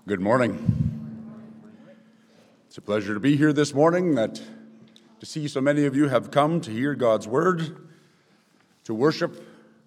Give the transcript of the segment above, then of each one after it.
Good morning. It's a pleasure to be here this morning, to see so many of you have come to hear God's word, to worship,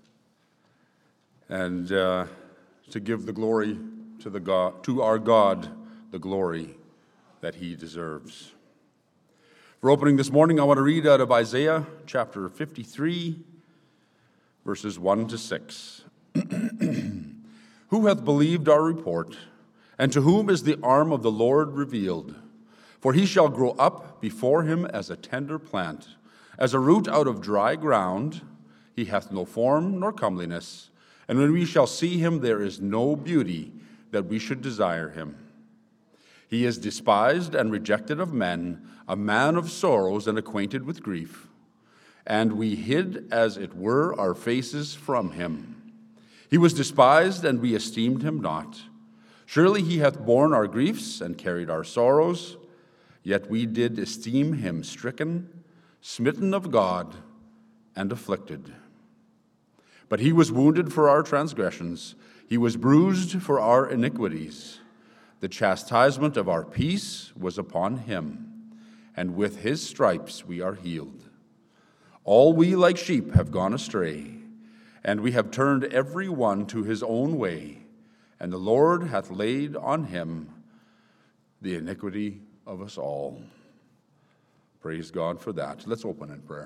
and to give the glory to our God, the glory that he deserves. For opening this morning, I want to read out of Isaiah chapter 53, verses 1 to 6. Who hath believed our report? And to whom is the arm of the Lord revealed? For he shall grow up before him as a tender plant, as a root out of dry ground. He hath no form nor comeliness. And when we shall see him, there is no beauty that we should desire him. He is despised and rejected of men, a man of sorrows and acquainted with grief. And we hid, as it were, our faces from him. He was despised, and we esteemed him not. Surely he hath borne our griefs and carried our sorrows, yet we did esteem him stricken, smitten of God, and afflicted. But he was wounded for our transgressions, he was bruised for our iniquities. The chastisement of our peace was upon him, and with his stripes we are healed. All we like sheep have gone astray, and we have turned every one to his own way. And the Lord hath laid on him the iniquity of us all. Praise God for that. Let's open in prayer.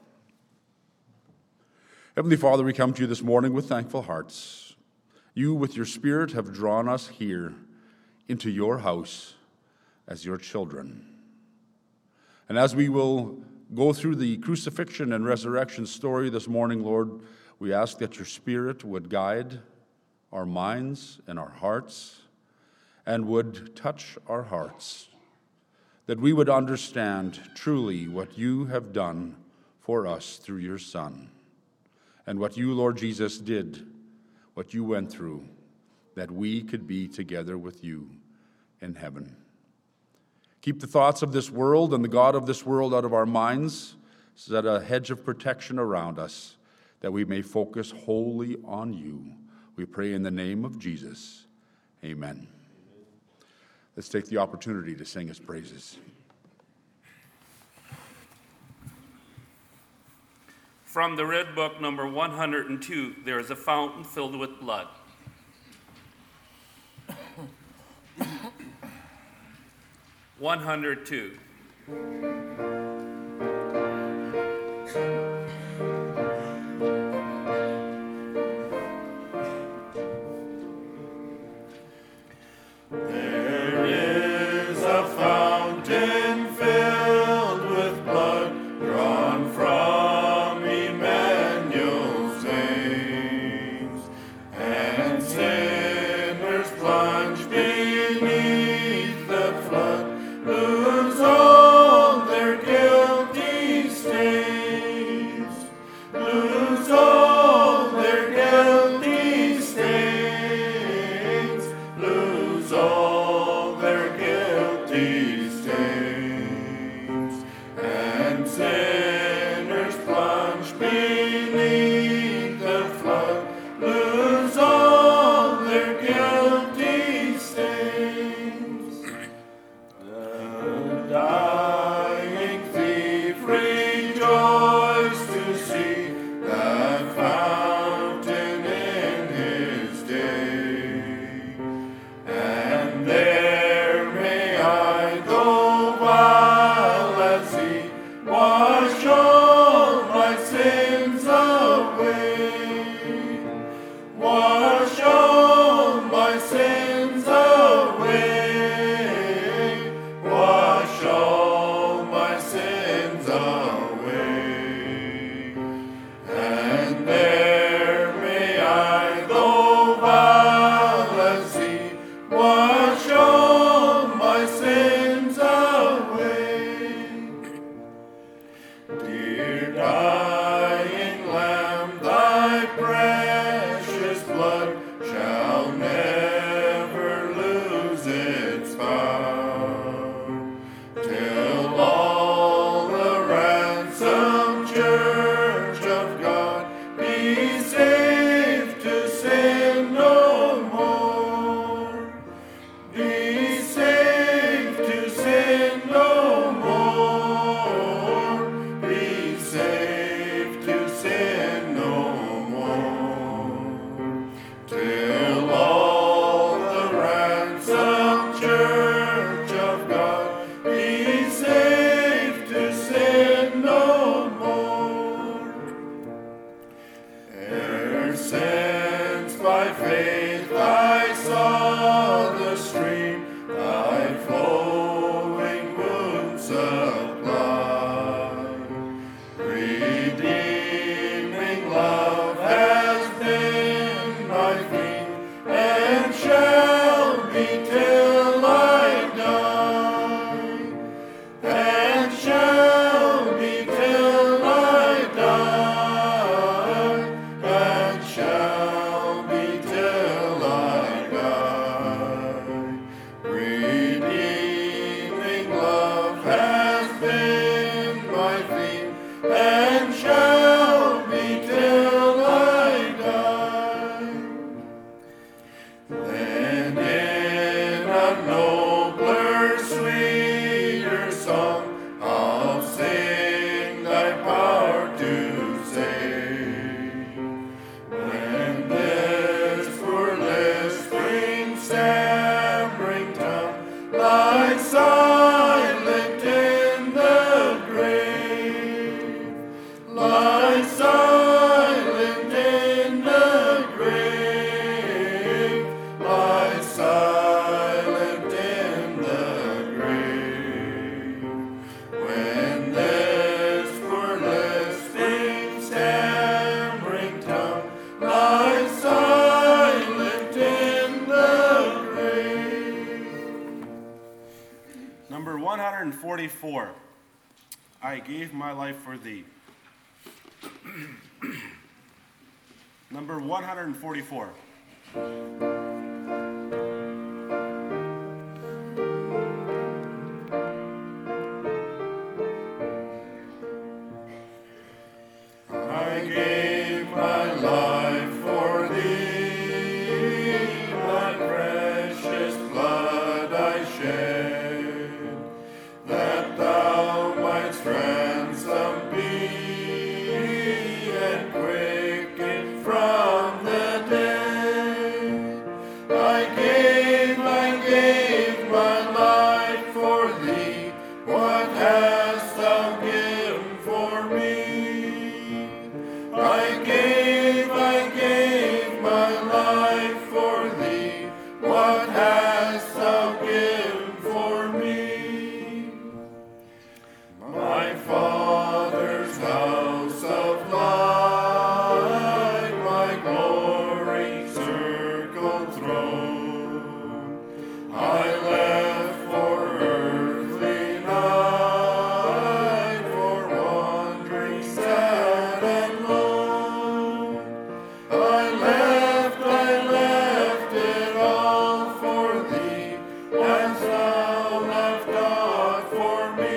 Heavenly Father, we come to you this morning with thankful hearts. You, with your Spirit, have drawn us here into your house as your children. And as we will go through the crucifixion and resurrection story this morning, Lord, we ask that your Spirit would guide our minds and our hearts, and would touch our hearts, that we would understand truly what you have done for us through your Son, and what you, Lord Jesus, did, what you went through, that we could be together with you in heaven. Keep the thoughts of this world and the God of this world out of our minds, set a hedge of protection around us, that we may focus wholly on you. We pray in the name of Jesus. Amen. Let's take the opportunity to sing his praises. From the Red Book, number 102, there is a fountain filled with blood. 102. Be faith I saw the stream, thy flowing wounds supply. Redeeming love has been my theme, and shall be till I die, and shall be till I die, and shall be till I die. Redeeming love has been my theme, and shall be till I die. Then in a nobler, sweeter song, I'll sing thy power to save. When this poor lisping, stammering tongue lies silent in the grave, lies silent in the grave, lies silent in the grave. When this poor lisping, stammering tongue lies silent in the grave. Number 144, I gave my life for thee. Number 144. I gave my life for thee, my precious blood I shed, that thou mightst ransom me and quicken from the dead. I gave my life for thee. What hast thou given for me? I gave my life for thee. What hast thou given for me? My Father's house of light, my glory circled throne, I left for earthly night, for wandering sad and lone. I left it all for thee, as thou left aught for me.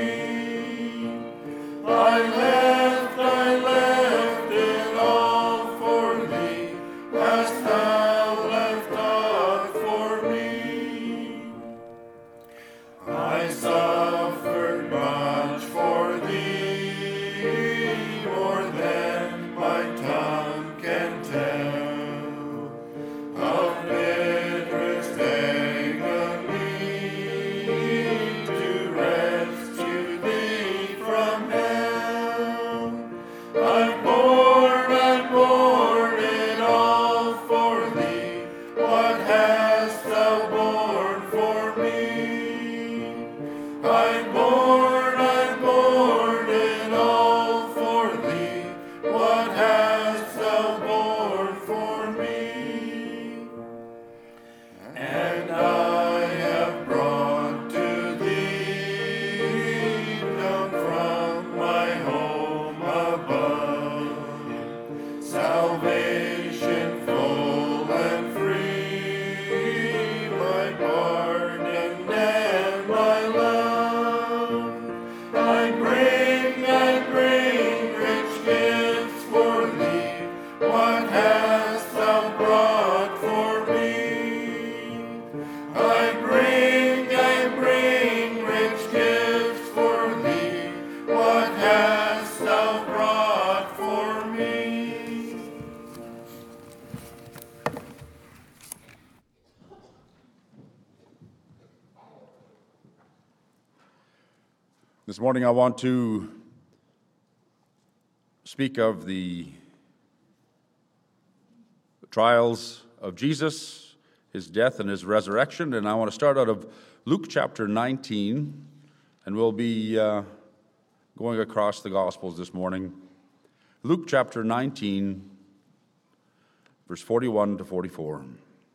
I left it all for thee, as thou left aught for me. I suffered much for thee, more than my tongue can tell, of bitterest agony to rescue thee from hell. I've borne it all for thee. What hast thou borne for me? I've borne it all for thee. What hast thou borne for me? And I have brought to thee, down from my home above, salvation full and free, my pardon and my love. I bring rich gifts for thee. What hast thou brought for me? I bring rich gifts for thee. What hast thou brought for me? This morning I want to speak of the trials of Jesus, his death and his resurrection. And I want to start out of Luke chapter 19, and we'll be going across the Gospels this morning. Luke chapter 19, verse 41 to 44.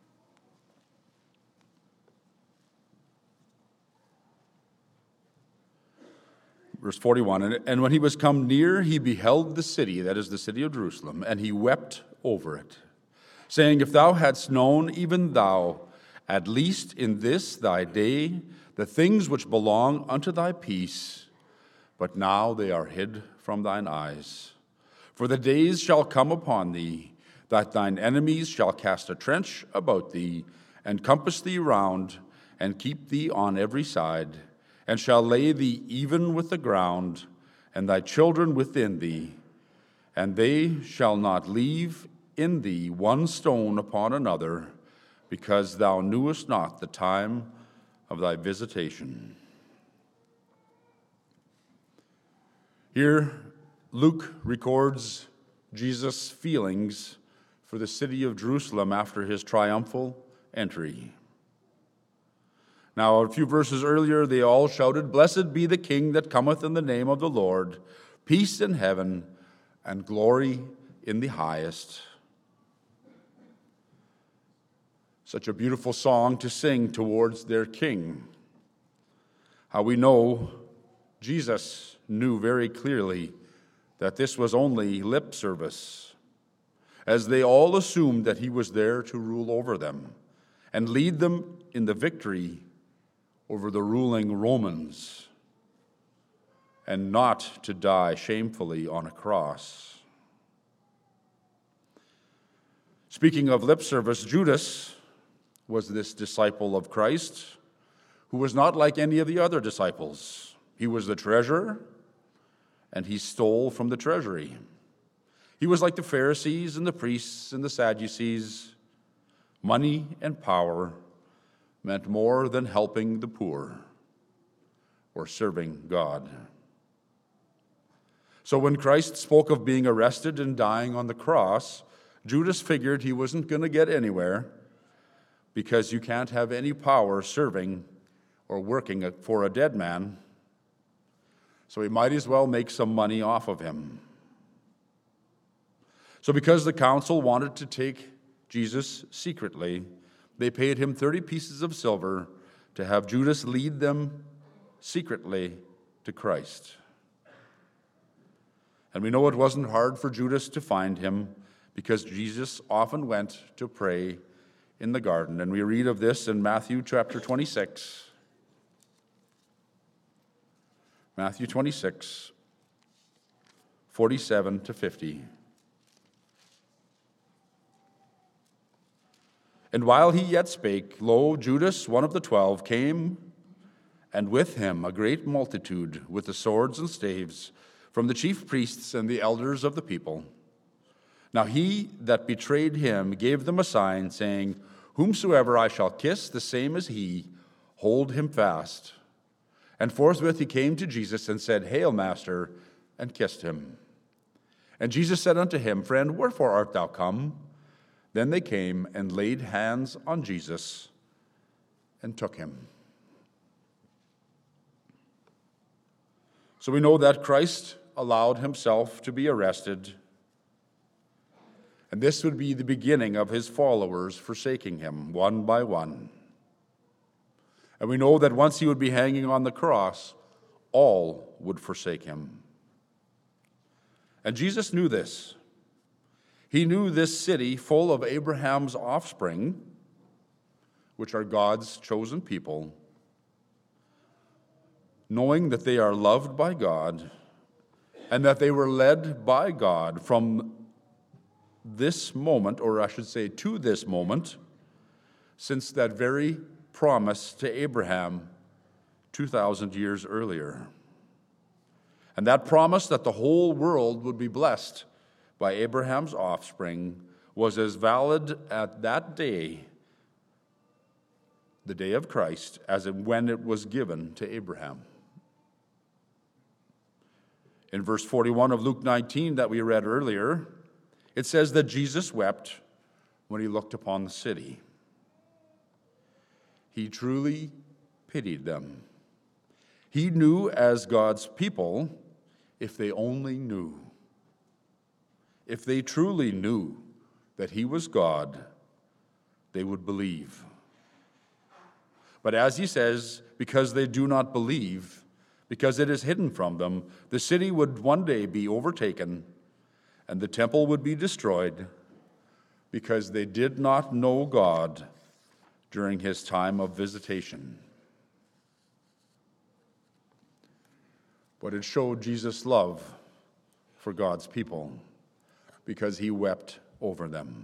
Verse 41, and when he was come near, he beheld the city, that is the city of Jerusalem, and he wept over it, saying, If thou hadst known, even thou, at least in this thy day, the things which belong unto thy peace, but now they are hid from thine eyes. For the days shall come upon thee, that thine enemies shall cast a trench about thee, and compass thee round, and keep thee on every side, and shall lay thee even with the ground, and thy children within thee, and they shall not leave in thee one stone upon another, because thou knewest not the time of thy visitation. Here, Luke records Jesus' feelings for the city of Jerusalem after his triumphal entry. Now, a few verses earlier, they all shouted, Blessed be the King that cometh in the name of the Lord, peace in heaven and glory in the highest. Such a beautiful song to sing towards their King. How we know Jesus knew very clearly that this was only lip service, as they all assumed that he was there to rule over them and lead them in the victory over the ruling Romans, and not to die shamefully on a cross. Speaking of lip service, Judas was this disciple of Christ who was not like any of the other disciples. He was the treasurer, and he stole from the treasury. He was like the Pharisees and the priests and the Sadducees. Money and power meant more than helping the poor or serving God. So when Christ spoke of being arrested and dying on the cross, Judas figured he wasn't going to get anywhere, because you can't have any power serving or working for a dead man. So he might as well make some money off of him. So because the council wanted to take Jesus secretly, they paid him 30 pieces of silver to have Judas lead them secretly to Christ. And we know it wasn't hard for Judas to find him, because Jesus often went to pray in the garden. And we read of this in Matthew chapter 26. Matthew 26, 47 to 50. And while he yet spake, lo, Judas, one of the 12, came, and with him a great multitude with the swords and staves, from the chief priests and the elders of the people. Now he that betrayed him gave them a sign, saying, Whomsoever I shall kiss, the same as he, hold him fast. And forthwith he came to Jesus and said, Hail, Master, and kissed him. And Jesus said unto him, Friend, wherefore art thou come? Then they came and laid hands on Jesus and took him. So we know that Christ allowed himself to be arrested, and this would be the beginning of his followers forsaking him one by one. And we know that once he would be hanging on the cross, all would forsake him. And Jesus knew this. He knew this city full of Abraham's offspring, which are God's chosen people, knowing that they are loved by God and that they were led by God from this moment, or I should say to this moment, since that very promise to Abraham 2,000 years earlier. And that promise that the whole world would be blessed by Abraham's offspring was as valid at that day, the day of Christ, as when it was given to Abraham. In verse 41 of Luke 19 that we read earlier, it says that Jesus wept when he looked upon the city. He truly pitied them. He knew as God's people, if they only knew, if they truly knew that he was God, they would believe. But as he says, because they do not believe, because it is hidden from them, the city would one day be overtaken and the temple would be destroyed because they did not know God during his time of visitation. But it showed Jesus' love for God's people because he wept over them.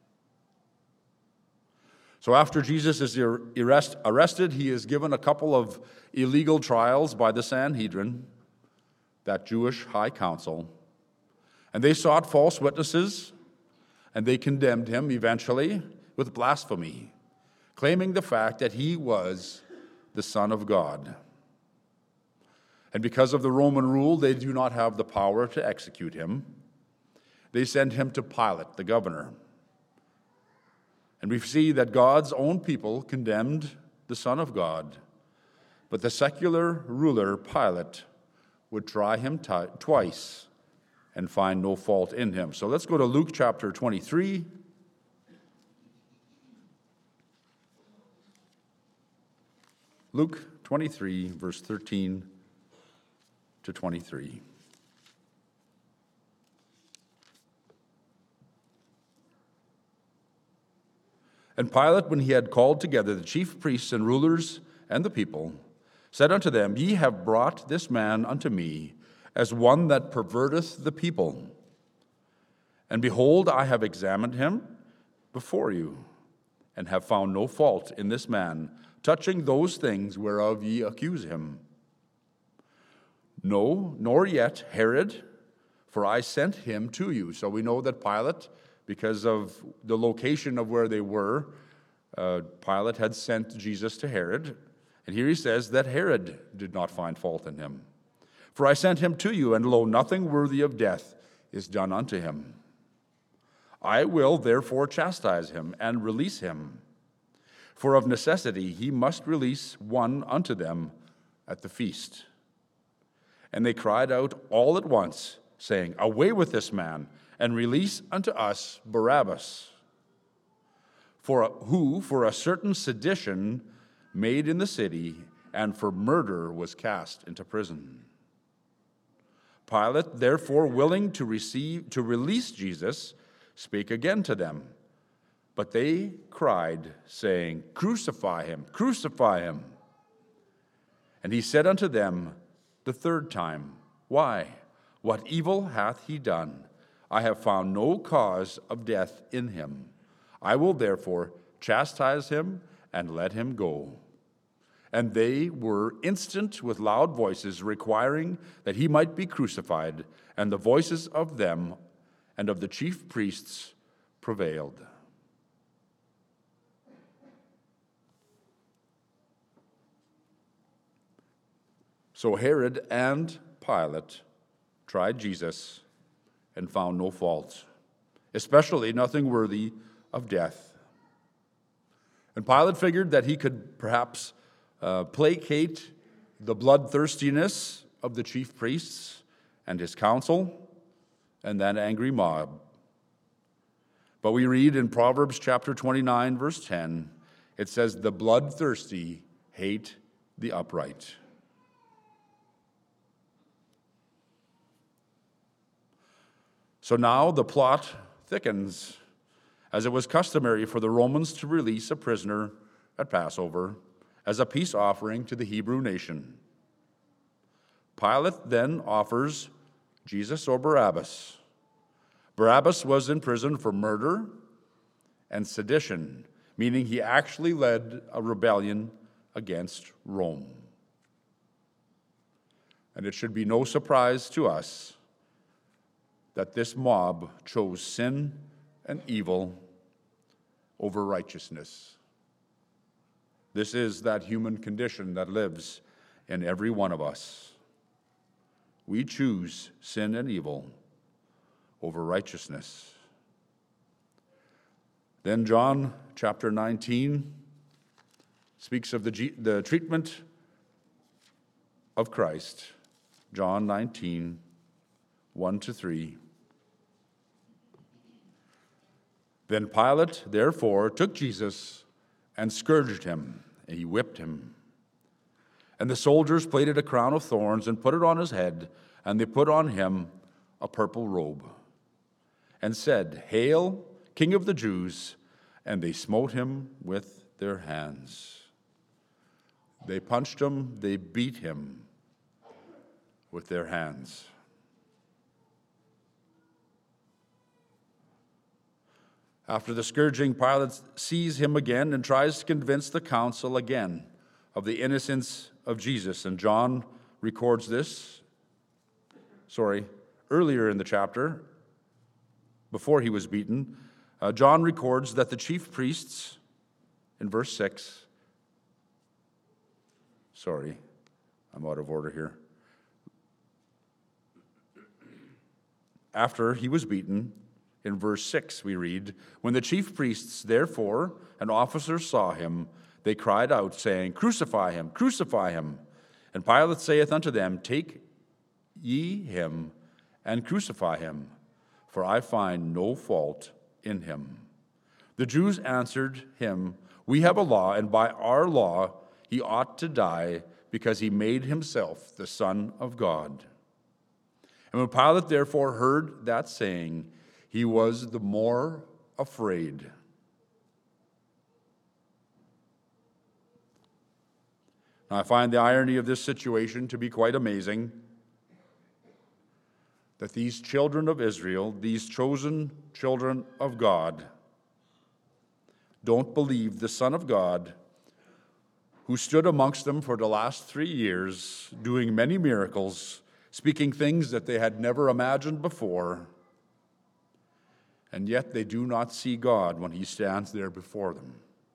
So after Jesus is arrested, he is given a couple of illegal trials by the Sanhedrin, that Jewish high council. And they sought false witnesses, and they condemned him eventually with blasphemy, claiming the fact that he was the Son of God. And because of the Roman rule, they do not have the power to execute him. They send him to Pilate, the governor. And we see that God's own people condemned the Son of God, but the secular ruler, Pilate, would try him twice and find no fault in him. So let's go to Luke chapter 23. Luke 23, verse 13 to 23. And Pilate, when he had called together the chief priests and rulers and the people, said unto them, Ye have brought this man unto me as one that perverteth the people. And behold, I have examined him before you, and have found no fault in this man, touching those things whereof ye accuse him. No, nor yet Herod, for I sent him to you. So we know that Pilate, because of the location of where they were, Pilate had sent Jesus to Herod. And here he says that Herod did not find fault in him. For I sent him to you, and lo, nothing worthy of death is done unto him. I will therefore chastise him and release him. For of necessity he must release one unto them at the feast. And they cried out all at once, saying, Away with this man, and release unto us Barabbas, who for a certain sedition made in the city, and for murder was cast into prison. Pilate, therefore, willing to release Jesus, spake again to them. But they cried, saying, Crucify him, crucify him. And he said unto them the third time, Why? What evil hath he done? I have found no cause of death in him. I will therefore chastise him and let him go. And they were instant with loud voices, requiring that he might be crucified, and the voices of them and of the chief priests prevailed. So Herod and Pilate tried Jesus and found no fault, especially nothing worthy of death. And Pilate figured that he could perhaps placate the bloodthirstiness of the chief priests and his council and that angry mob. But we read in Proverbs chapter 29, verse 10, it says, The bloodthirsty hate the upright. So now the plot thickens, as it was customary for the Romans to release a prisoner at Passover as a peace offering to the Hebrew nation. Pilate then offers Jesus or Barabbas. Barabbas was in prison for murder and sedition, meaning he actually led a rebellion against Rome. And it should be no surprise to us that this mob chose sin and evil over righteousness. This is that human condition that lives in every one of us. We choose sin and evil over righteousness. Then John chapter 19 speaks of the treatment of Christ. John 19, 1-3. Then Pilate, therefore, took Jesus and scourged him, and he whipped him. And the soldiers plaited a crown of thorns and put it on his head, and they put on him a purple robe, and said, Hail, King of the Jews! And they smote him with their hands. They punched him, they beat him with their hands. After the scourging, Pilate sees him again and tries to convince the council again of the innocence of Jesus. And John records this, earlier in the chapter, before he was beaten, John records that the chief priests, in verse 6, I'm out of order here. After he was beaten, in verse 6 we read, When the chief priests, therefore, and officers saw him, they cried out, saying, Crucify him, crucify him. And Pilate saith unto them, Take ye him, and crucify him, for I find no fault in him. The Jews answered him, We have a law, and by our law he ought to die, because he made himself the Son of God. And when Pilate therefore heard that saying, he was the more afraid. Now, I find the irony of this situation to be quite amazing, that these children of Israel, these chosen children of God, don't believe the Son of God, who stood amongst them for the last 3 years, doing many miracles, speaking things that they had never imagined before, and yet they do not see God when he stands there before them.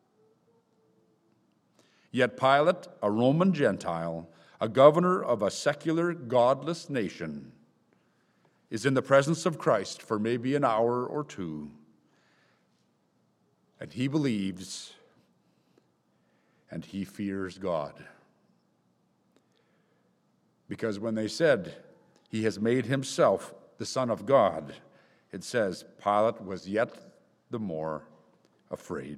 Yet Pilate, a Roman Gentile, a governor of a secular, godless nation, is in the presence of Christ for maybe an hour or two, and he believes and he fears God. Because when they said he has made himself the Son of God, it says Pilate was yet the more afraid.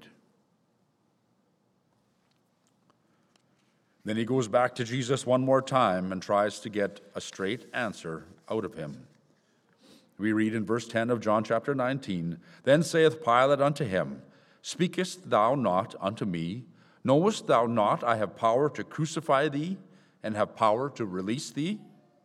Then he goes back to Jesus one more time and tries to get a straight answer out of him. We read in verse 10 of John chapter 19, Then saith Pilate unto him, Speakest thou not unto me? Knowest thou not I have power to crucify thee, and have power to release thee?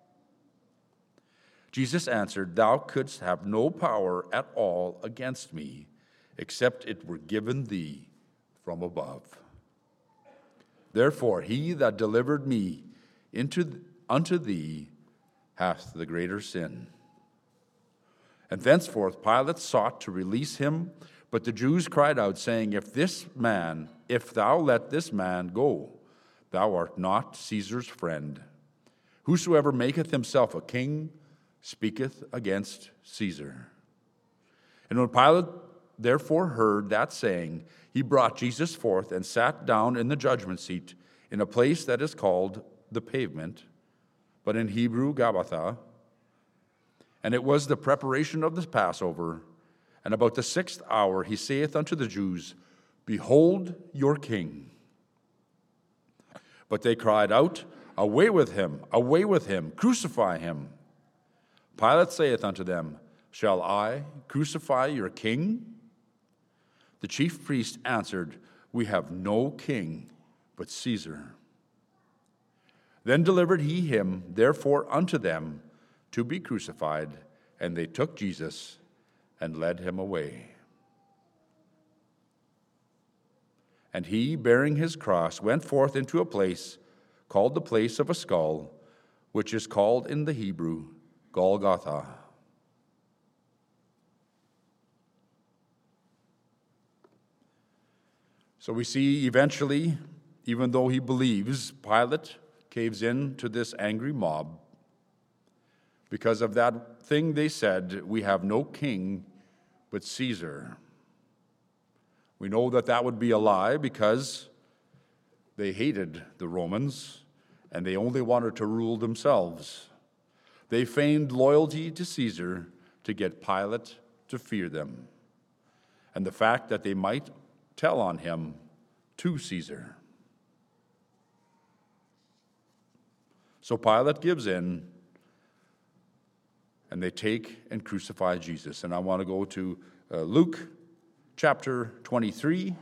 Jesus answered, Thou couldst have no power at all against me, except it were given thee from above. Therefore he that delivered me unto thee hath the greater sin. And thenceforth Pilate sought to release him, but the Jews cried out, saying, If thou let this man go, thou art not Caesar's friend. Whosoever maketh himself a king speaketh against Caesar. And when Pilate therefore heard that saying, he brought Jesus forth and sat down in the judgment seat in a place that is called the Pavement, but in Hebrew Gabbatha. And it was the preparation of the Passover. And about the 6th hour he saith unto the Jews, Behold your king. But they cried out, Away with him, crucify him. Pilate saith unto them, Shall I crucify your king? The chief priest answered, We have no king but Caesar. Then delivered he him therefore unto them to be crucified, and they took Jesus and led him away. And he, bearing his cross, went forth into a place called the place of a skull, which is called in the Hebrew Golgotha. So we see eventually, even though he believes, Pilate caves in to this angry mob. Because of that thing they said, we have no king but Caesar. We know that that would be a lie because they hated the Romans and they only wanted to rule themselves. They feigned loyalty to Caesar to get Pilate to fear them, and the fact that they might tell on him to Caesar. So Pilate gives in, and they take and crucify Jesus. And I want to go to Luke chapter 23.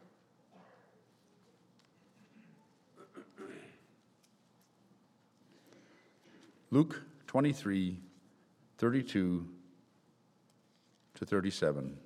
Luke 23, 32 to 37.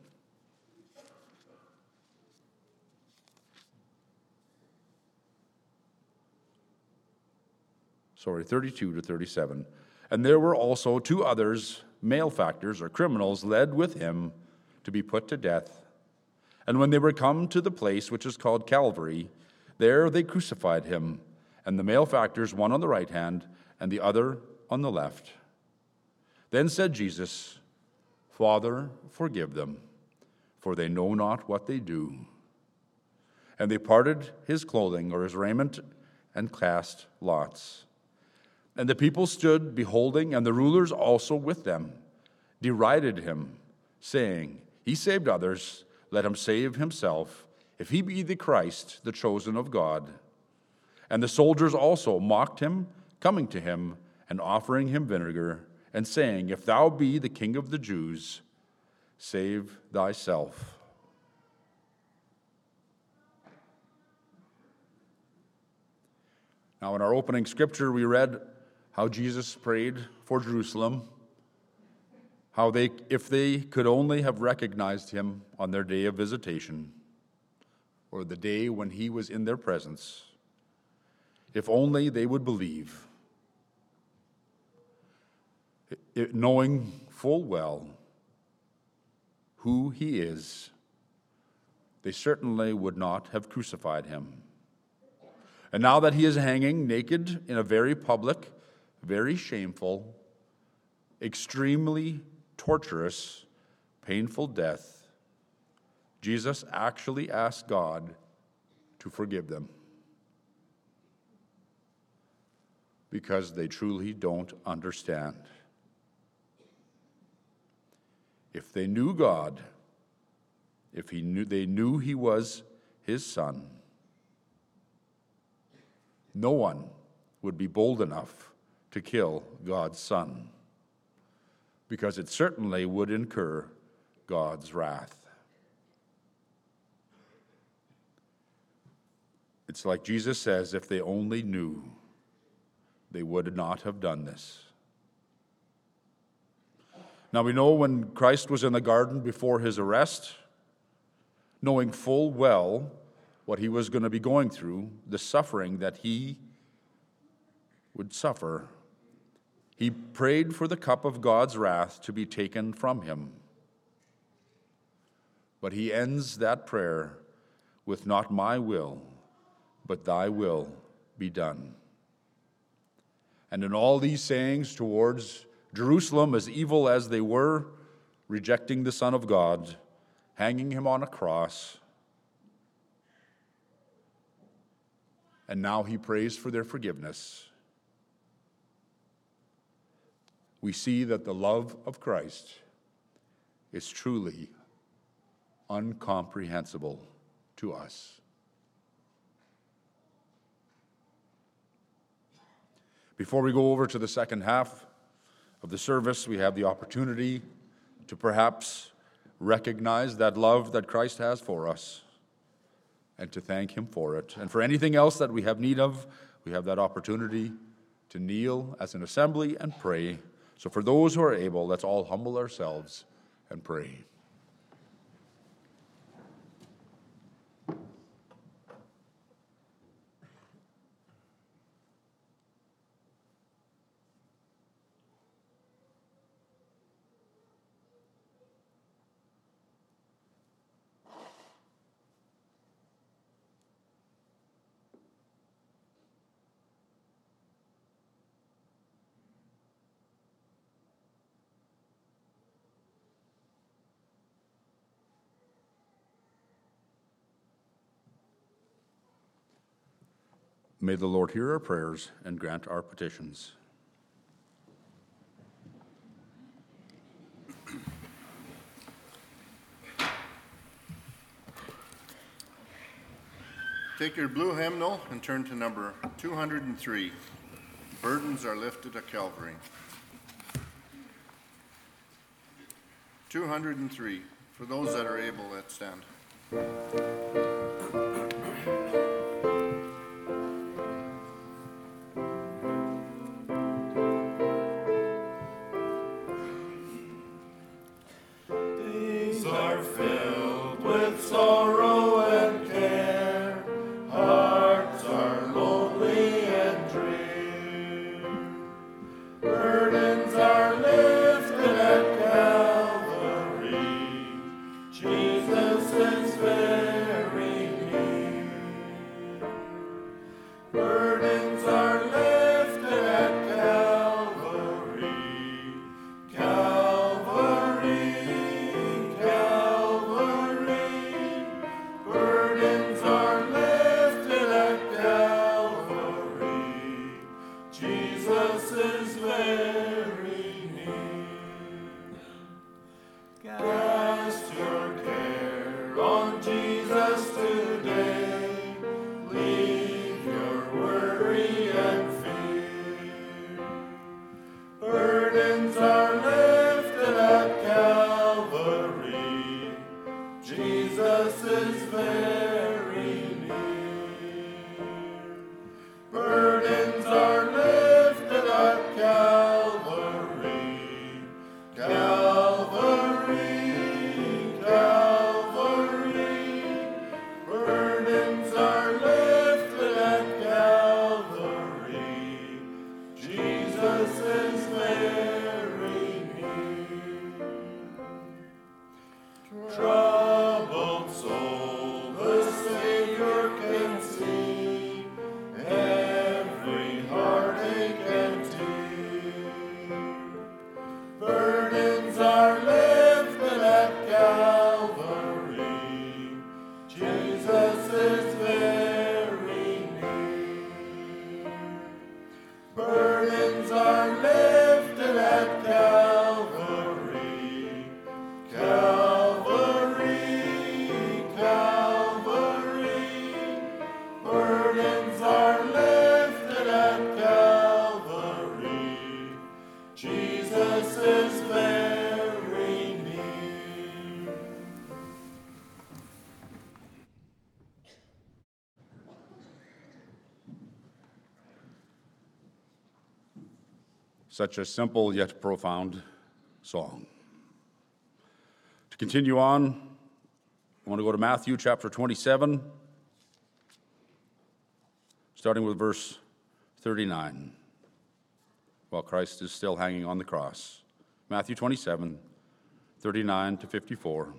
Sorry, 32 to 37. And there were also two others, malefactors or criminals, led with him to be put to death. And when they were come to the place which is called Calvary, there they crucified him, and the malefactors, one on the right hand and the other on the left. Then said Jesus, Father, forgive them, for they know not what they do. And they parted his clothing or his raiment and cast lots. And the people stood beholding, and the rulers also with them, derided him, saying, He saved others, let him save himself, if he be the Christ, the chosen of God. And the soldiers also mocked him, coming to him, and offering him vinegar, and saying, If thou be the King of the Jews, save thyself. Now, in our opening scripture, we read how Jesus prayed for Jerusalem, how if they could only have recognized him on their day of visitation, or the day when he was in their presence, if only they would believe, knowing full well who he is, they certainly would not have crucified him. And now that he is hanging naked in a very public, very shameful, extremely torturous, painful death, Jesus actually asked God to forgive them because they truly don't understand. If they knew God, they knew he was his son, no one would be bold enough to kill God's son, because it certainly would incur God's wrath. It's like Jesus says, if they only knew, they would not have done this. Now we know when Christ was in the garden before his arrest, knowing full well what he was going to be going through, the suffering that he would suffer, he prayed for the cup of God's wrath to be taken from him. But he ends that prayer with, Not my will, but thy will be done. And in all these sayings towards Jerusalem, as evil as they were, rejecting the Son of God, hanging him on a cross, and now he prays for their forgiveness, we see that the love of Christ is truly incomprehensible to us. Before we go over to the second half of the service, we have the opportunity to perhaps recognize that love that Christ has for us and to thank him for it. And for anything else that we have need of, we have that opportunity to kneel as an assembly and pray. So for those who are able, let's all humble ourselves and pray. May the Lord hear our prayers and grant our petitions. Take your blue hymnal and turn to number 203. Burdens are lifted at Calvary. 203. For those that are able, let's stand. These are filled with sorrow and care. Hearts are lonely and drear. Burdens are lifted at Calvary. Jesus is very near. Burdens are lifted at Calvary. Calvary, Calvary. Burdens are lifted at Calvary. Jesus is very near. Cast your care on Jesus today. Leave your worry and fear. Burdens are lifted at Calvary. Jesus is very near. Burdens are lifted at Calvary. Calvary, Calvary. Burdens are lifted at Calvary. Jesus is very near. Troubled soul, the Savior can see every heartache and tear. Burdens are lifted at Calvary. Jesus is very near. Burdens are lifted at Calvary. Calvary, Calvary. Burdens are lifted at Calvary. Jesus is very near. Such a simple yet profound song. To continue on, I want to go to Matthew chapter 27, starting with verse 39, while Christ is still hanging on the cross. Matthew 27, 39 to 54.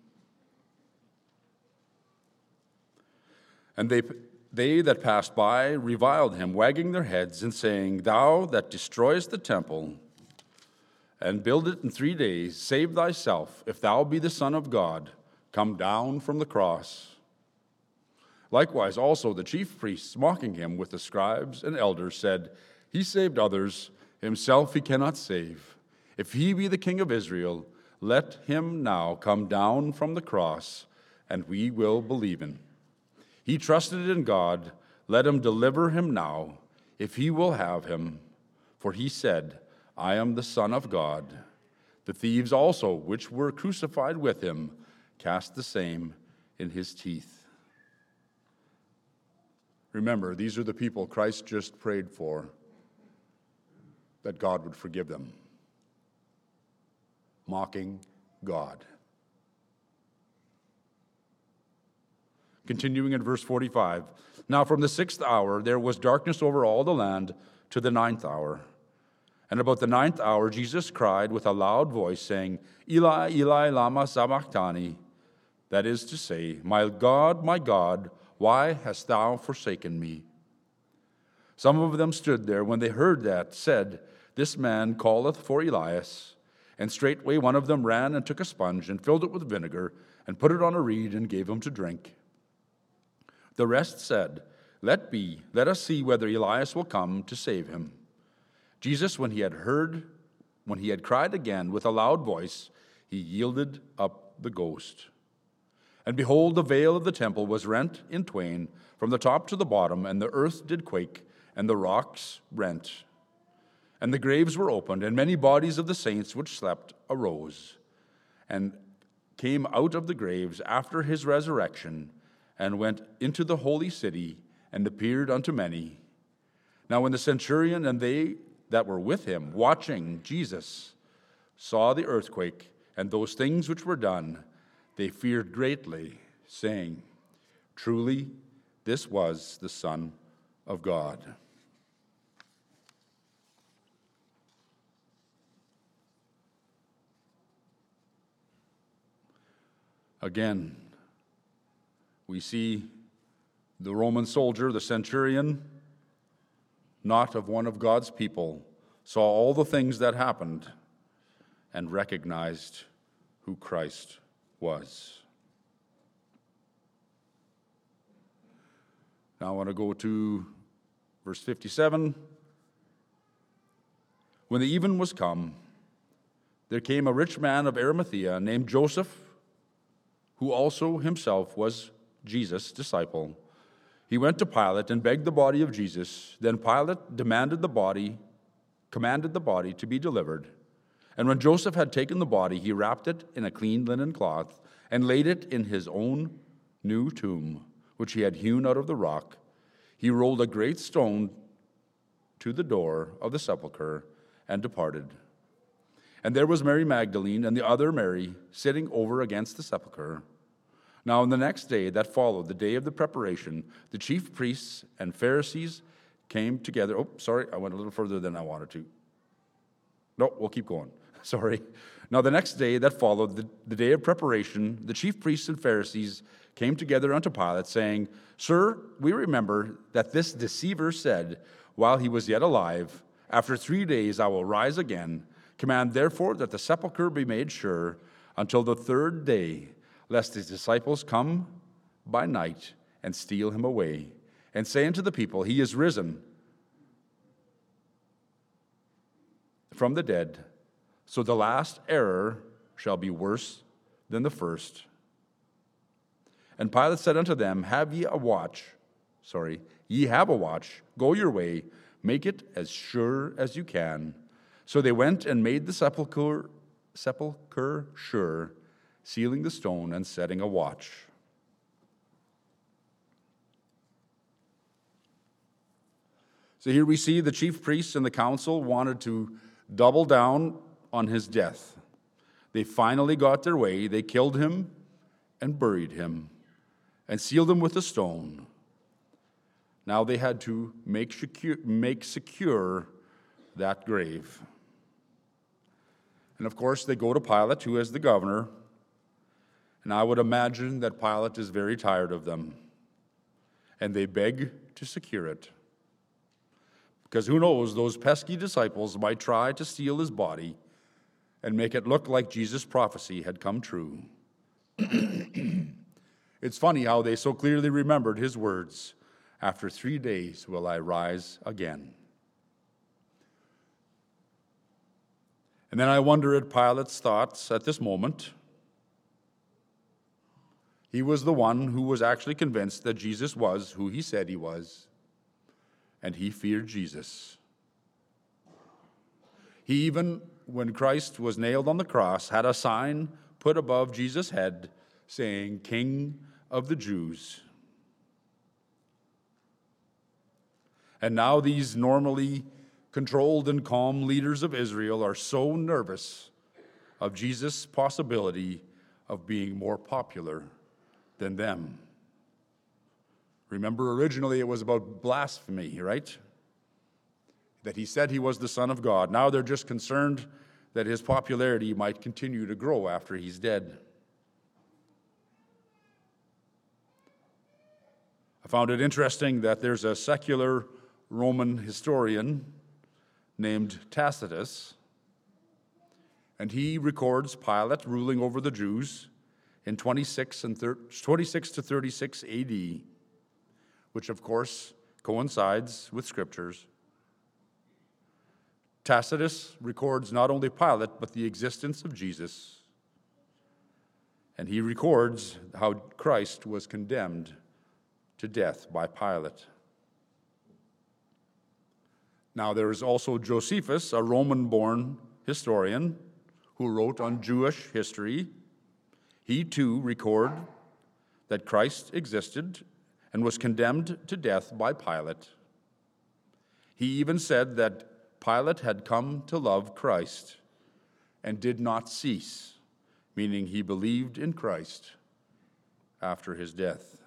And they that passed by reviled him, wagging their heads and saying, Thou that destroyest the temple and build it in 3 days, save thyself. If thou be the Son of God, come down from the cross. Likewise also the chief priests, mocking him with the scribes and elders, said, He saved others, himself he cannot save. If he be the King of Israel, let him now come down from the cross, and we will believe him. He trusted in God, let him deliver him now, if he will have him. For he said, I am the Son of God. The thieves also, which were crucified with him, cast the same in his teeth. Remember, these are the people Christ just prayed for, that God would forgive them. Mocking God. Continuing in verse 45, Now from the 6th hour there was darkness over all the land to the 9th hour. And about the 9th hour Jesus cried with a loud voice, saying, Eli, Eli, lama sabachthani. That is to say, my God, why hast thou forsaken me? Some of them stood there when they heard that, said, This man calleth for Elias. And straightway one of them ran and took a sponge and filled it with vinegar and put it on a reed and gave him to drink. The rest said, Let us see whether Elias will come to save him. Jesus, when he had cried again with a loud voice, he yielded up the ghost. And behold, the veil of the temple was rent in twain from the top to the bottom, and the earth did quake, and the rocks rent. And the graves were opened, and many bodies of the saints which slept arose, and came out of the graves after his resurrection, and went into the holy city, and appeared unto many. Now when the centurion and they that were with him, watching Jesus, saw the earthquake and those things which were done, they feared greatly, saying, Truly, this was the Son of God. Again, we see the Roman soldier, the centurion, not of one of God's people, saw all the things that happened and recognized who Christ was. Now I want to go to verse 57. When the even was come, there came a rich man of Arimathea named Joseph, who also himself was Jesus' disciple. He went to Pilate and begged the body of Jesus. Then Pilate commanded the body to be delivered. And when Joseph had taken the body, he wrapped it in a clean linen cloth and laid it in his own new tomb, which he had hewn out of the rock. He rolled a great stone to the door of the sepulchre and departed. And there was Mary Magdalene and the other Mary sitting over against the sepulchre. Now on the next day that followed, the day of the preparation, the chief priests and Pharisees came together. Oh, sorry, I went a little further than I wanted to. No, we'll keep going. Sorry. Now the next day that followed, the day of preparation, the chief priests and Pharisees came together unto Pilate, saying, Sir, we remember that this deceiver said, while he was yet alive, After 3 days I will rise again. Command therefore that the sepulchre be made sure until the third day, lest his disciples come by night and steal him away, and say unto the people, He is risen from the dead. So the last error shall be worse than the first. And Pilate said unto them, Ye have a watch. Go your way, make it as sure as you can. So they went and made the sepulchre sure, sealing the stone and setting a watch. So here we see the chief priests and the council wanted to double down on his death. They finally got their way. They killed him and buried him and sealed him with a stone. Now they had to make secure that grave. And of course, they go to Pilate, who is the governor, and I would imagine that Pilate is very tired of them, and they beg to secure it. Because who knows, those pesky disciples might try to steal his body and make it look like Jesus' prophecy had come true. It's funny how they so clearly remembered his words, After 3 days will I rise again. And then I wonder at Pilate's thoughts at this moment. He was the one who was actually convinced that Jesus was who he said he was, and he feared Jesus. He even, when Christ was nailed on the cross, had a sign put above Jesus' head saying, King of the Jews. And now these normally controlled and calm leaders of Israel are so nervous of Jesus' possibility of being more popular than them. Remember, originally it was about blasphemy, right? That he said he was the Son of God. Now they're just concerned that his popularity might continue to grow after he's dead. I found it interesting that there's a secular Roman historian named Tacitus, and he records Pilate ruling over the Jews in 26 to 36 AD, which of course coincides with Scriptures. Tacitus records not only Pilate, but the existence of Jesus. And he records how Christ was condemned to death by Pilate. Now, there is also Josephus, a Roman-born historian who wrote on Jewish history. He too recorded that Christ existed and was condemned to death by Pilate. He even said that Pilate had come to love Christ and did not cease, meaning he believed in Christ after his death.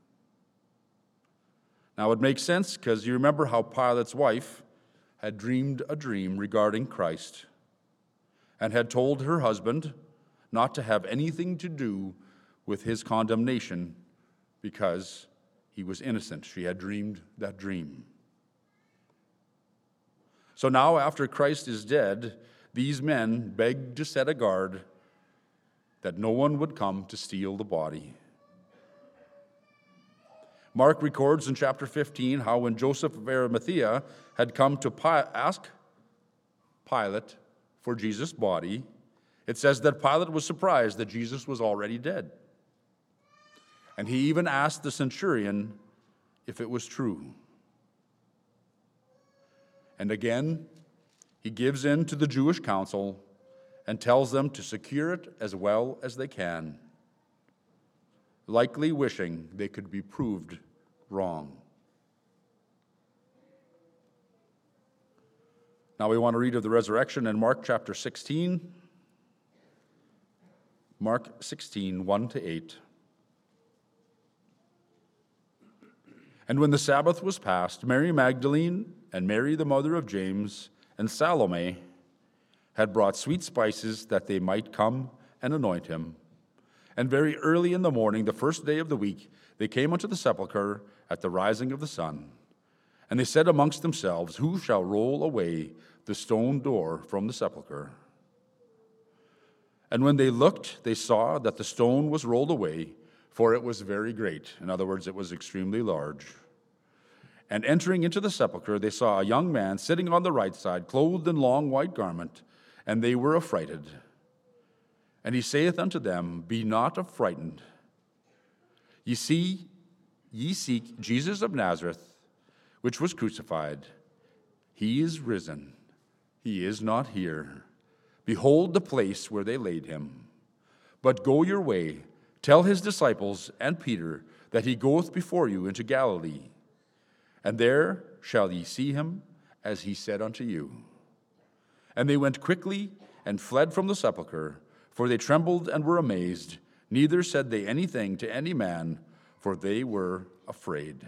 Now, it makes sense because you remember how Pilate's wife had dreamed a dream regarding Christ and had told her husband not to have anything to do with his condemnation because he was innocent. She had dreamed that dream. So now, after Christ is dead, these men begged to set a guard that no one would come to steal the body. Mark records in chapter 15 how when Joseph of Arimathea had come to ask Pilate for Jesus' body, it says that Pilate was surprised that Jesus was already dead. And he even asked the centurion if it was true. And again, he gives in to the Jewish council and tells them to secure it as well as they can, likely wishing they could be proved wrong. Now we want to read of the resurrection in Mark chapter 16. Mark 16, 1-8. And when the Sabbath was past, Mary Magdalene and Mary, the mother of James, and Salome had brought sweet spices that they might come and anoint him. And very early in the morning, the first day of the week, they came unto the sepulchre at the rising of the sun. And they said amongst themselves, Who shall roll away the stone door from the sepulchre? And when they looked, they saw that the stone was rolled away, for it was very great. In other words, it was extremely large. And entering into the sepulchre, they saw a young man sitting on the right side, clothed in long white garment, and they were affrighted. And he saith unto them, Be not affrighted. Ye seek Jesus of Nazareth, which was crucified. He is risen. He is not here. Behold the place where they laid him. But go your way, tell his disciples and Peter that he goeth before you into Galilee. And there shall ye see him, as he said unto you. And they went quickly and fled from the sepulchre, for they trembled and were amazed. Neither said they anything to any man, for they were afraid.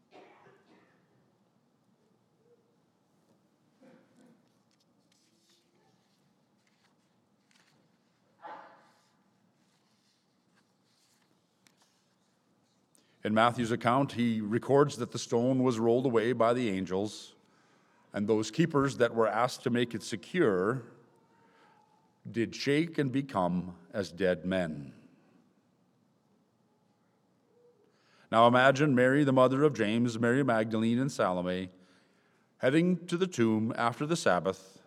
In Matthew's account, he records that the stone was rolled away by the angels, and those keepers that were asked to make it secure did shake and become as dead men. Now imagine Mary, the mother of James, Mary Magdalene, and Salome, heading to the tomb after the Sabbath.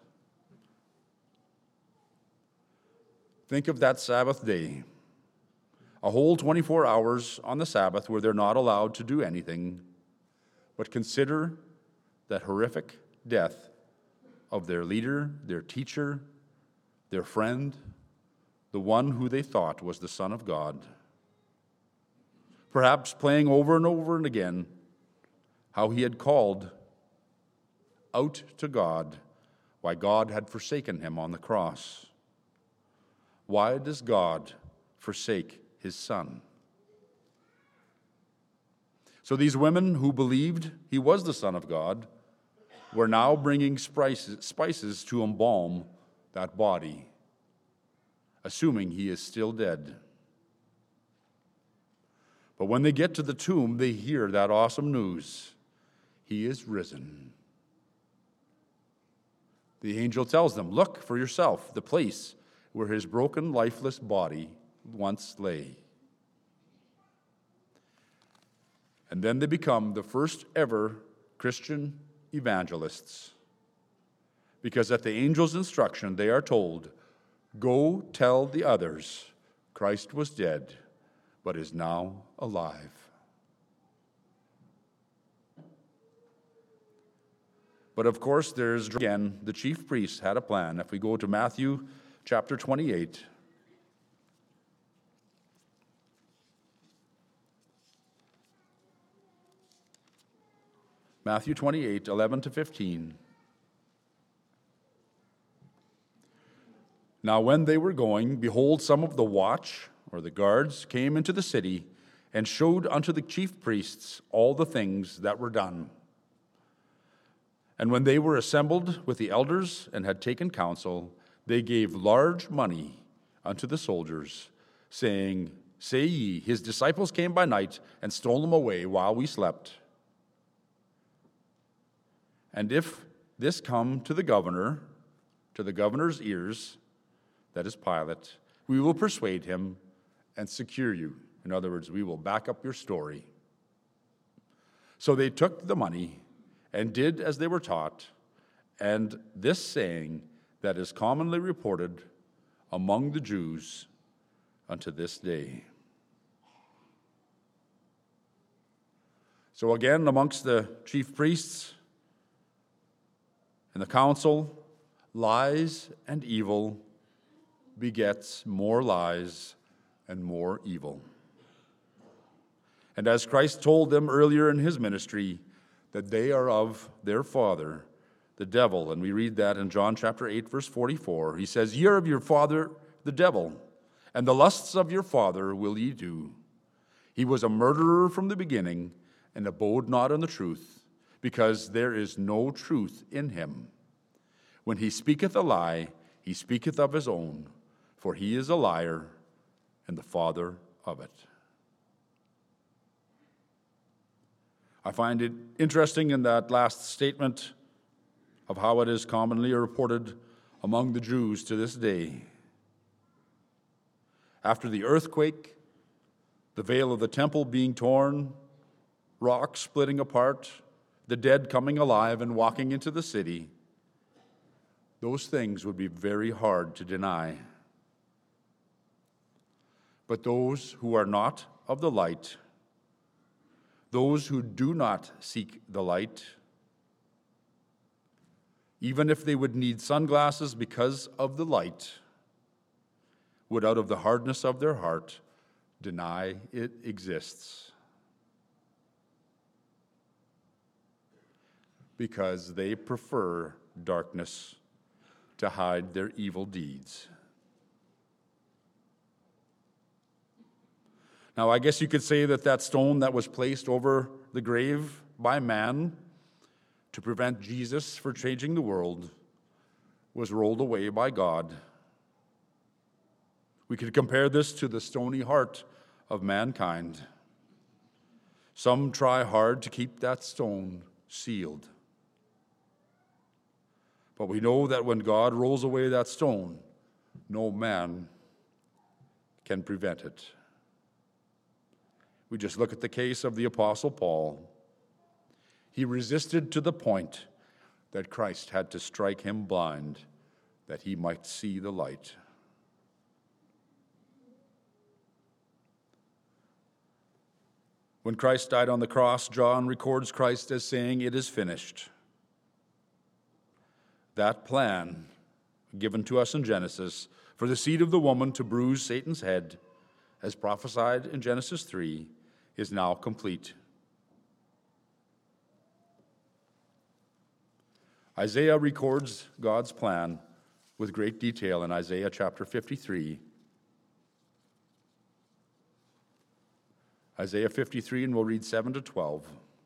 Think of that Sabbath day. A whole 24 hours on the Sabbath where they're not allowed to do anything, but consider that horrific death of their leader, their teacher, their friend, the one who they thought was the Son of God. Perhaps playing over and over and again how he had called out to God why God had forsaken him on the cross. Why does God forsake his Son? So these women who believed he was the Son of God were now bringing spices to embalm that body, assuming he is still dead. But when they get to the tomb, they hear that awesome news. He is risen. The angel tells them, Look for yourself, the place where his broken, lifeless body once lay. And then they become the first ever Christian evangelists. Because at the angel's instruction, they are told, "Go tell the others Christ was dead, but is now alive." But of course, there's, again, the chief priests had a plan. If we go to Matthew chapter 28, Matthew 28, 11 to 15. Now when they were going, behold, some of the watch, or the guards, came into the city and showed unto the chief priests all the things that were done. And when they were assembled with the elders and had taken counsel, they gave large money unto the soldiers, saying, Say ye, his disciples came by night and stole him away while we slept. And if this come to the governor's ears, that is Pilate, we will persuade him and secure you. In other words, we will back up your story. So they took the money and did as they were taught, and this saying that is commonly reported among the Jews unto this day. So again, amongst the chief priests and the council, lies and evil begets more lies and more evil. And as Christ told them earlier in his ministry, that they are of their father, the devil. And we read that in John chapter 8, verse 44. He says, Ye are of your father, the devil, and the lusts of your father will ye do. He was a murderer from the beginning, and abode not in the truth, because there is no truth in him. When he speaketh a lie, he speaketh of his own, for he is a liar and the father of it. I find it interesting in that last statement of how it is commonly reported among the Jews to this day. After the earthquake, the veil of the temple being torn, rocks splitting apart, the dead coming alive and walking into the city, those things would be very hard to deny. But those who are not of the light, those who do not seek the light, even if they would need sunglasses because of the light, would out of the hardness of their heart deny it exists. Because they prefer darkness to hide their evil deeds. Now, I guess you could say that that stone that was placed over the grave by man to prevent Jesus from changing the world was rolled away by God. We could compare this to the stony heart of mankind. Some try hard to keep that stone sealed. But we know that when God rolls away that stone, no man can prevent it. We just look at the case of the Apostle Paul. He resisted to the point that Christ had to strike him blind that he might see the light. When Christ died on the cross, John records Christ as saying, "It is finished." That plan given to us in Genesis for the seed of the woman to bruise Satan's head, as prophesied in Genesis 3, is now complete. Isaiah records God's plan with great detail in Isaiah chapter 53. Isaiah 53, and we'll read 7 to 12.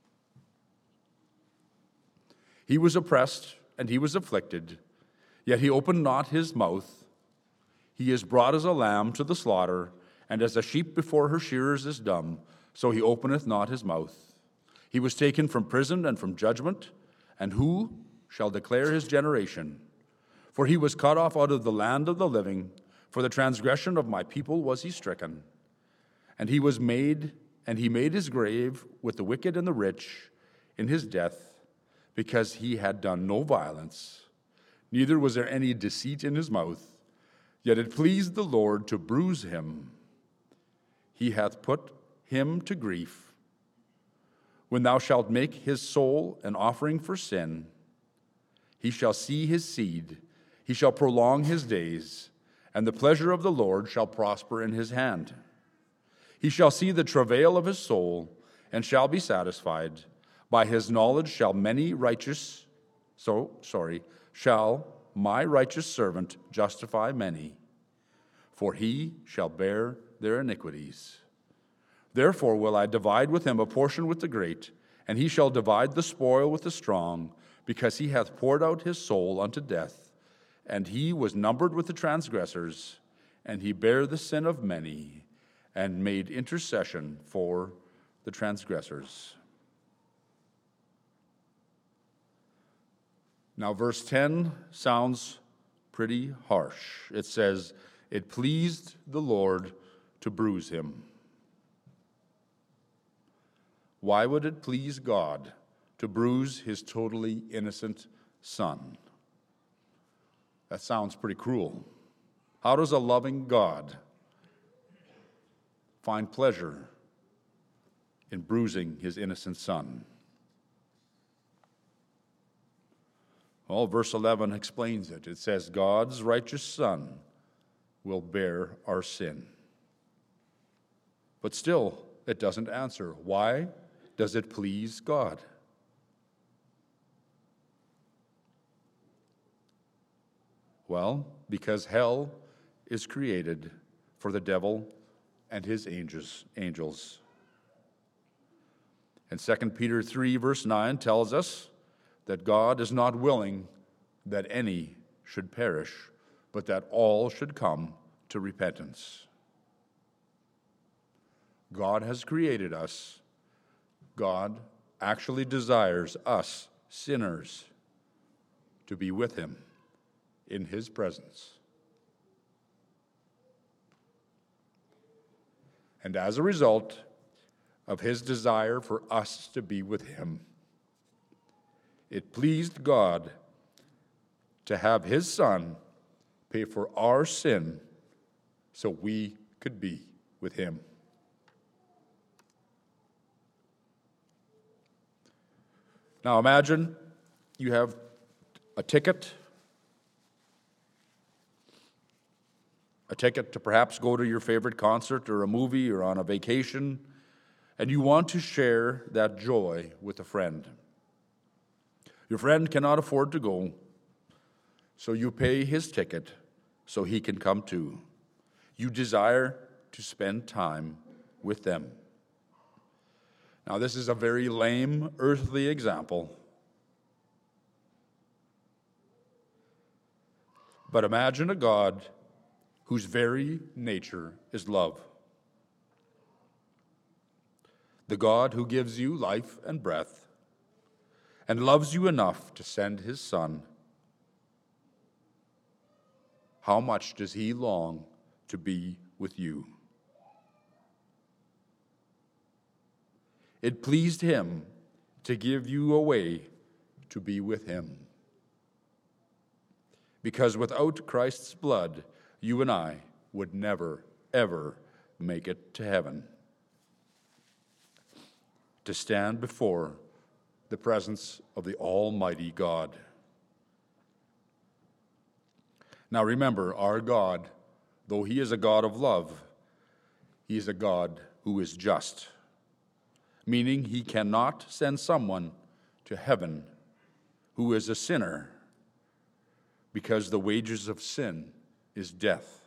He was oppressed and he was afflicted, yet he opened not his mouth. He is brought as a lamb to the slaughter, and as a sheep before her shearers is dumb, so he openeth not his mouth. He was taken from prison and from judgment, and who shall declare his generation? For he was cut off out of the land of the living. For the transgression of my people was he stricken. And he was made and he made his grave with the wicked and the rich in his death, because he had done no violence, neither was there any deceit in his mouth. Yet it pleased the Lord to bruise him. He hath put him to grief. When thou shalt make his soul an offering for sin, he shall see his seed, he shall prolong his days, and the pleasure of the Lord shall prosper in his hand. He shall see the travail of his soul, and shall be satisfied. By his knowledge shall my righteous servant justify many, for he shall bear their iniquities. Therefore will I divide with him a portion with the great, and he shall divide the spoil with the strong, because he hath poured out his soul unto death, and he was numbered with the transgressors, and he bare the sin of many, and made intercession for the transgressors. Now, verse 10 sounds pretty harsh. It says, "It pleased the Lord to bruise him." Why would it please God to bruise his totally innocent son? That sounds pretty cruel. How does a loving God find pleasure in bruising his innocent son? Well, verse 11 explains it. It says, God's righteous Son will bear our sin. But still, it doesn't answer. Why does it please God? Well, because hell is created for the devil and his angels. And 2 Peter 3, verse 9 tells us that God is not willing that any should perish, but that all should come to repentance. God has created us. God actually desires us, sinners, to be with him in his presence. And as a result of his desire for us to be with him, it pleased God to have his Son pay for our sin so we could be with him. Now imagine you have a ticket to perhaps go to your favorite concert or a movie or on a vacation, and you want to share that joy with a friend. Your friend cannot afford to go, so you pay his ticket so he can come too. You desire to spend time with them. Now, this is a very lame, earthly example. But imagine a God whose very nature is love. The God who gives you life and breath and loves you enough to send his Son. How much does he long to be with you? It pleased him to give you away to be with him. Because without Christ's blood, you and I would never, ever make it to heaven. To stand before the presence of the Almighty God. Now remember, our God, though he is a God of love, he is a God who is just, meaning he cannot send someone to heaven who is a sinner, because the wages of sin is death.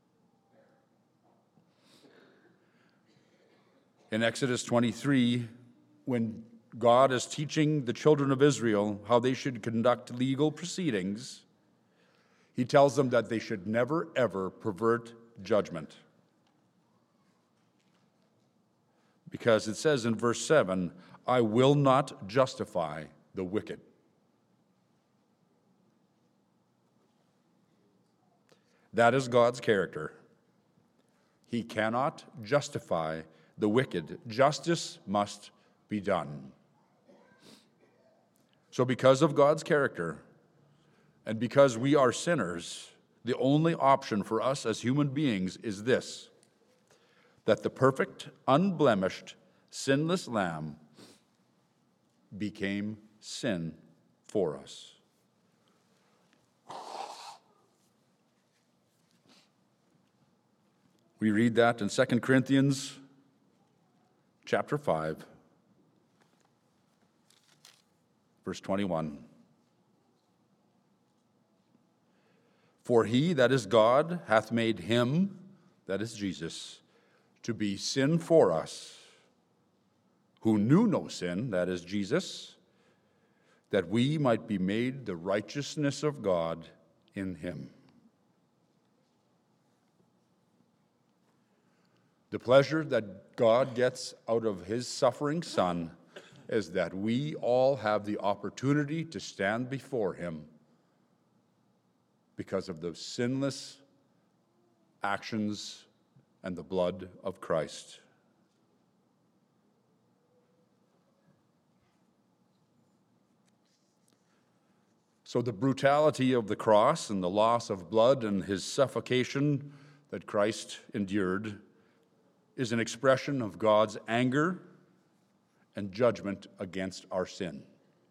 In Exodus 23, when God is teaching the children of Israel how they should conduct legal proceedings, he tells them that they should never, ever pervert judgment. Because it says in verse 7, I will not justify the wicked. That is God's character. He cannot justify the wicked. Justice must be done. So because of God's character, and because we are sinners, the only option for us as human beings is this: that the perfect, unblemished, sinless Lamb became sin for us. We read that in 2 Corinthians chapter 5, verse 21. For he, that is God, hath made him, that is Jesus, to be sin for us, who knew no sin, that is Jesus, that we might be made the righteousness of God in him. The pleasure that God gets out of his suffering Son is that we all have the opportunity to stand before him because of the sinless actions and the blood of Christ. So the brutality of the cross and the loss of blood and his suffocation that Christ endured is an expression of God's anger and judgment against our sin.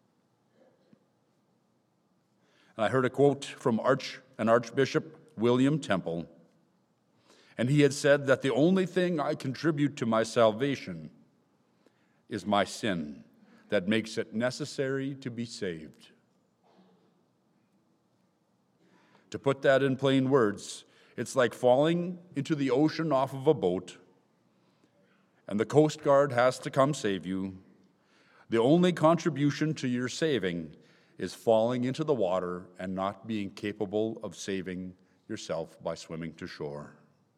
And I heard a quote from Archbishop William Temple, and he had said that the only thing I contribute to my salvation is my sin that makes it necessary to be saved. To put that in plain words, it's like falling into the ocean off of a boat, and the Coast Guard has to come save you. The only contribution to your saving is falling into the water and not being capable of saving yourself by swimming to shore.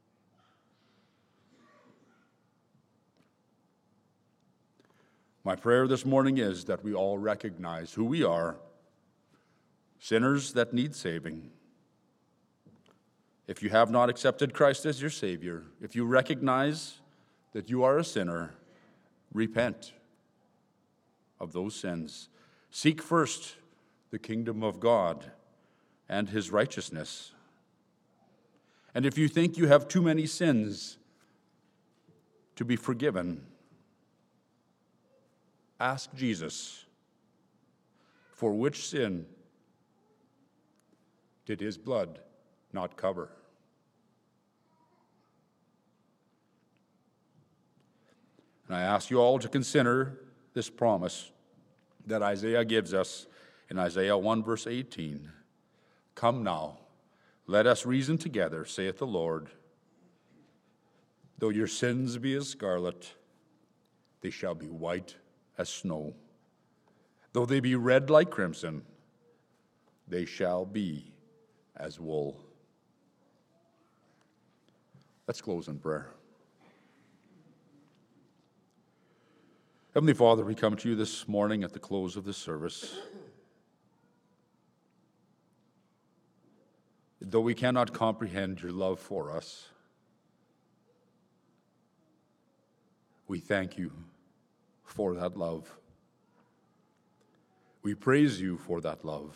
My prayer this morning is that we all recognize who we are, sinners that need saving. If you have not accepted Christ as your Savior, if you recognize that you are a sinner, repent of those sins. Seek first the kingdom of God and his righteousness. And if you think you have too many sins to be forgiven, ask Jesus, for which sin did his blood not cover? And I ask you all to consider this promise that Isaiah gives us in Isaiah 1, verse 18. Come now, let us reason together, saith the Lord. Though your sins be as scarlet, they shall be white as snow. Though they be red like crimson, they shall be as wool. Let's close in prayer. Heavenly Father, we come to you this morning at the close of this service. Though we cannot comprehend your love for us, we thank you for that love. We praise you for that love.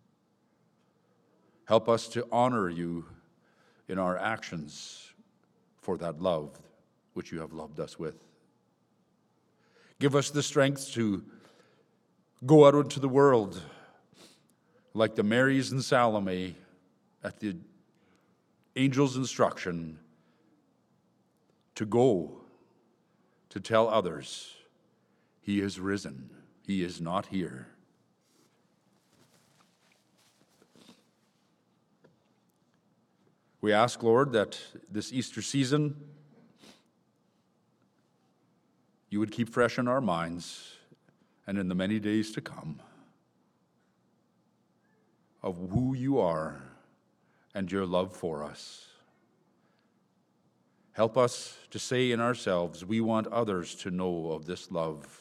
Help us to honor you in our actions for that love which you have loved us with. Give us the strength to go out into the world like the Marys and Salome at the angel's instruction, to go to tell others, he is risen, he is not here. We ask, Lord, that this Easter season you would keep fresh in our minds and in the many days to come of who you are and your love for us. Help us to say in ourselves, we want others to know of this love,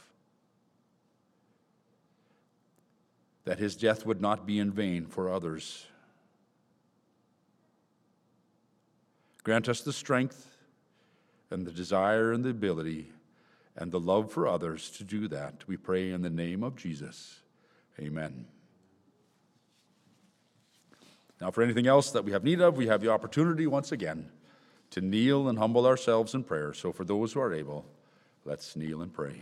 that his death would not be in vain for others. Grant us the strength and the desire and the ability and the love for others to do that. We pray in the name of Jesus. Amen. Now, for anything else that we have need of, we have the opportunity once again to kneel and humble ourselves in prayer. So for those who are able, let's kneel and pray.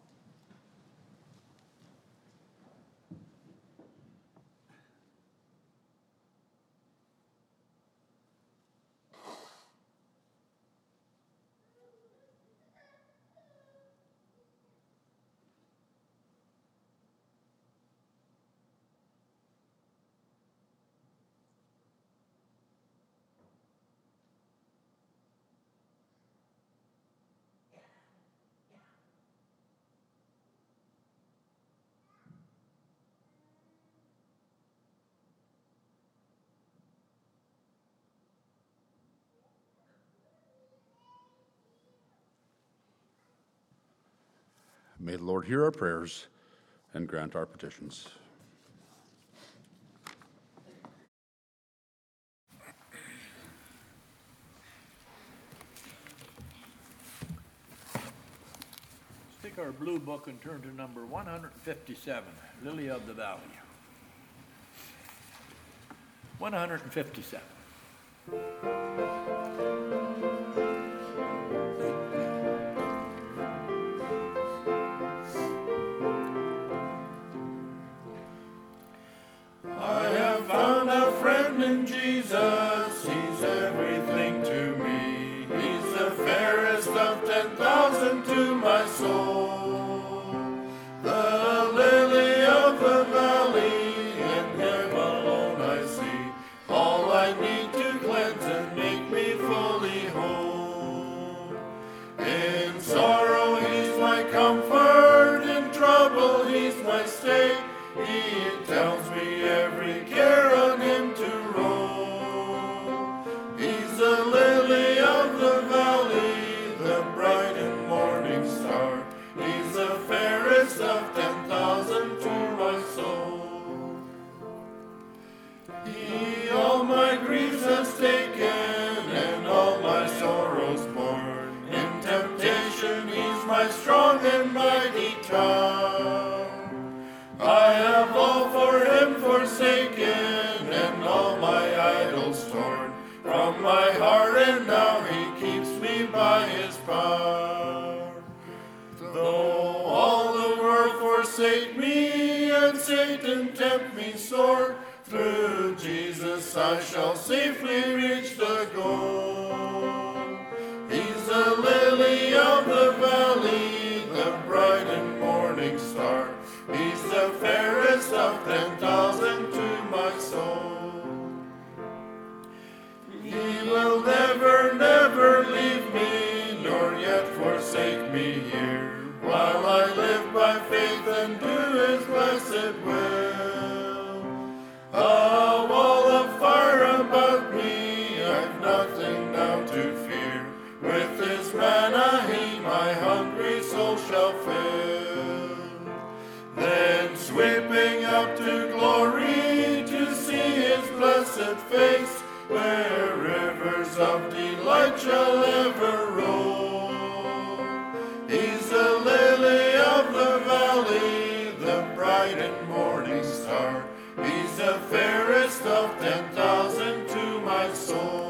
May the Lord hear our prayers and grant our petitions. Let's take our blue book and turn to number 157, Lily of the Valley. 157. I have found a friend in Jesus, he's everything to me. He's the fairest of 10,000 to my soul. The lily of the valley, in him alone I see all I need to cleanse and make me fully whole. In sorrow he's my comfort, in trouble he's my stay. He tells me every care on him to roll. He's the lily of the valley, the bright and morning star. He's the fairest of 10,000 to my soul. He all my griefs has taken and all my sorrows borne. In temptation he's my strong and mighty tower. I have all for him forsaken, and all my idols torn from my heart, and now he keeps me by his power. Though all the world forsake me, and Satan tempt me sore, through Jesus I shall safely reach the goal. He's the lily of the valley, the bright and morning star. He's the fairest of 10,000 to my soul. He will never, never leave me, nor yet forsake me here, while I live by faith and do his blessed will. A wall of fire about me, I've nothing now to fear. With his manna he my hungry soul shall fill. Then sweeping up to glory to see his blessed face, where rivers of delight shall ever roll. He's the lily of the valley, the bright and morning star. He's the fairest of 10,000 to my soul.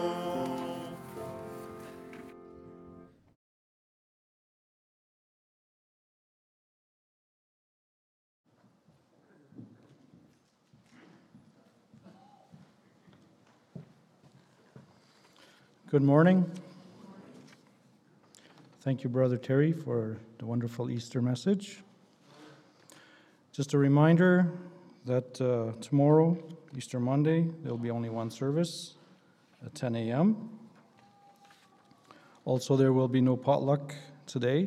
Good morning. Thank you, Brother Terry, for the wonderful Easter message. Just a reminder that tomorrow, Easter Monday, there will be only one service at 10 a.m. Also, there will be no potluck today.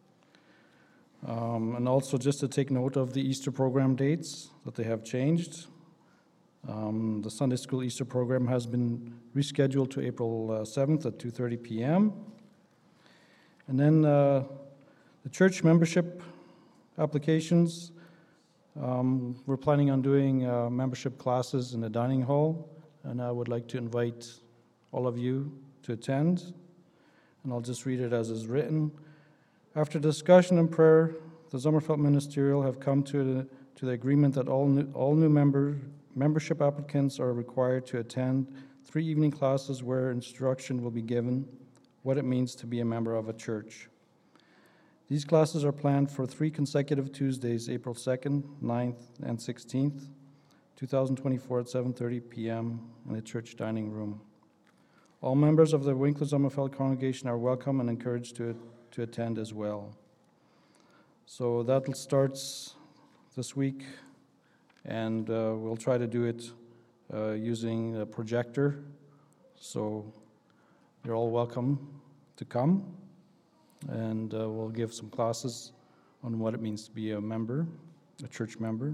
And also, just to take note of the Easter program dates, that they have changed. The Sunday School Easter program has been rescheduled to April 7th at 2:30 p.m. And then the church membership applications, we're planning on doing membership classes in the dining hall, and I would like to invite all of you to attend. and I'll just read it as is written. After discussion and prayer, the Sommerfeld Ministerial have come to the agreement that all new membership applicants are required to attend 3 evening classes where instruction will be given what it means to be a member of a church. These classes are planned for 3 consecutive Tuesdays, April 2nd, 9th, and 16th, 2024 at 7:30 p.m. in the church dining room. All members of the Winkler Sommerfeld congregation are welcome and encouraged to attend as well. So that starts this week, and we'll try to do it using a projector. So you're all welcome to come, and we'll give some classes on what it means to be a member, a church member.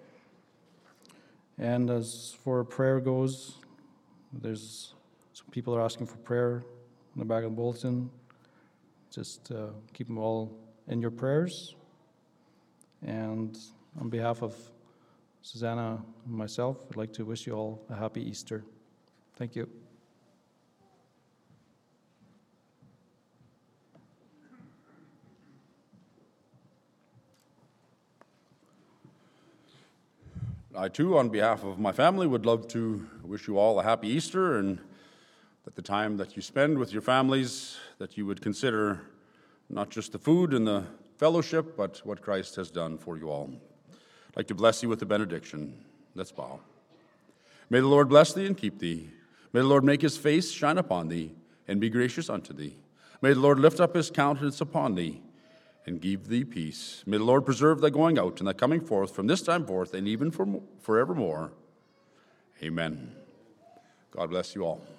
And as for prayer goes, there's some people are asking for prayer in the back of the bulletin. Just keep them all in your prayers. And on behalf of Susanna and myself, I'd like to wish you all a happy Easter. Thank you. I, too, on behalf of my family, would love to wish you all a happy Easter, and that the time that you spend with your families, that you would consider not just the food and the fellowship, but what Christ has done for you all. I'd like to bless you with the benediction. Let's bow. May the Lord bless thee and keep thee. May the Lord make his face shine upon thee and be gracious unto thee. May the Lord lift up his countenance upon thee and give thee peace. May the Lord preserve thy going out and thy coming forth from this time forth and even forevermore. Amen. God bless you all.